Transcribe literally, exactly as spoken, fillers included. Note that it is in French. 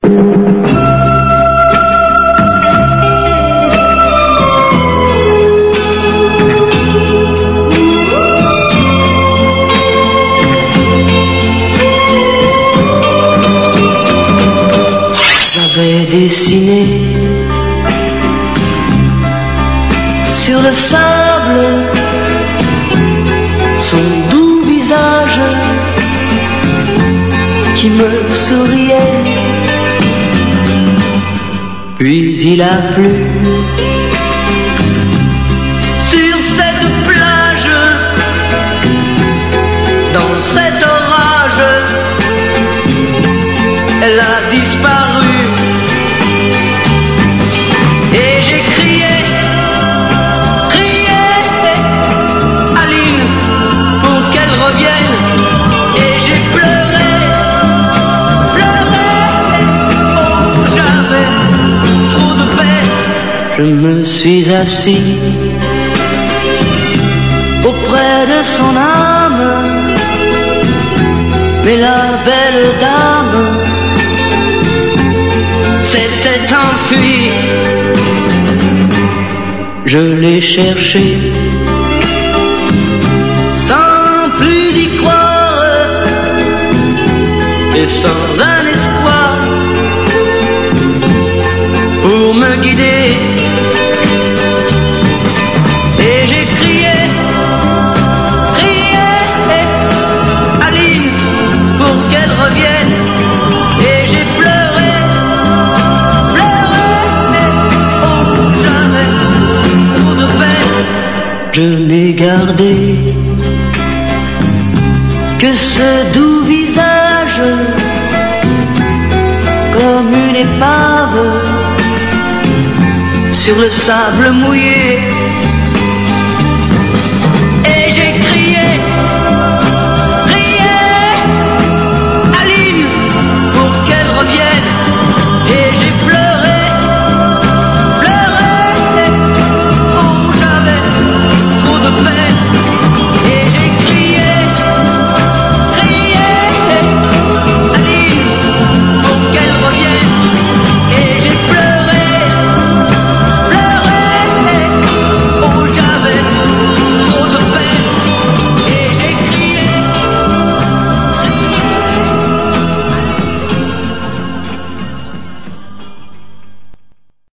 Dessiné sur le sable son doux visage qui me souriait. Puis il a plu sur cette plage, dans cet orage, elle a disparu. Je me suis assis auprès de son âme, mais la belle dame s'était enfuie. Je l'ai cherchée sans plus y croire et sans un espoir pour me guider. Et j'ai crié, crié, Aline, pour qu'elle revienne. Et j'ai pleuré, pleuré, oh jamais trop de peine. Je n'ai gardé que ce doux visage, comme une épave sur le sable mouillé.